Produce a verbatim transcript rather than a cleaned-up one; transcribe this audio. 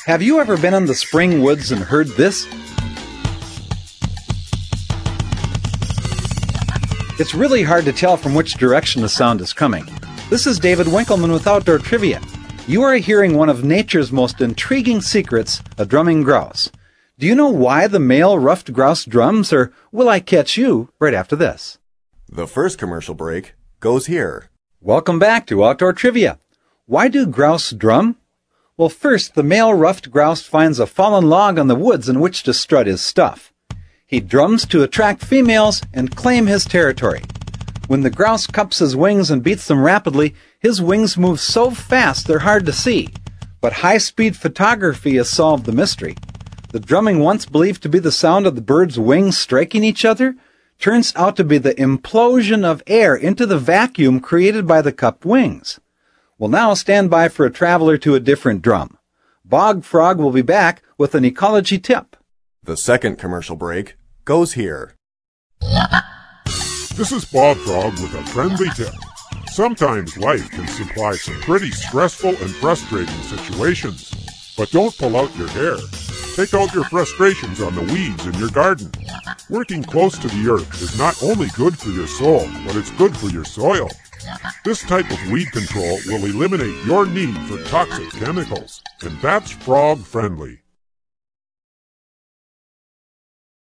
Have you ever been in the spring woods and heard this? It's really hard to tell from which direction the sound is coming. This is David Winkleman with Outdoor Trivia. You are hearing one of nature's most intriguing secrets, a drumming grouse. Do you know why the male ruffed grouse drums, or will I catch you right after this? The first commercial break goes here. Welcome back to Outdoor Trivia. Why do grouse drum? Well, first, the male ruffed grouse finds a fallen log on the woods in which to strut his stuff. He drums to attract females and claim his territory. When the grouse cups his wings and beats them rapidly, his wings move so fast they're hard to see. But high-speed photography has solved the mystery. The drumming, once believed to be the sound of the bird's wings striking each other, turns out to be the implosion of air into the vacuum created by the cupped wings. Well, now stand by for a traveler to a different drum. Bog Frog will be back with an ecology tip. The second commercial break goes here. This is Bob Frog with a friendly tip. Sometimes life can supply some pretty stressful and frustrating situations. But don't pull out your hair. Take out your frustrations on the weeds in your garden. Working close to the earth is not only good for your soul, but it's good for your soil. This type of weed control will eliminate your need for toxic chemicals, and that's frog friendly.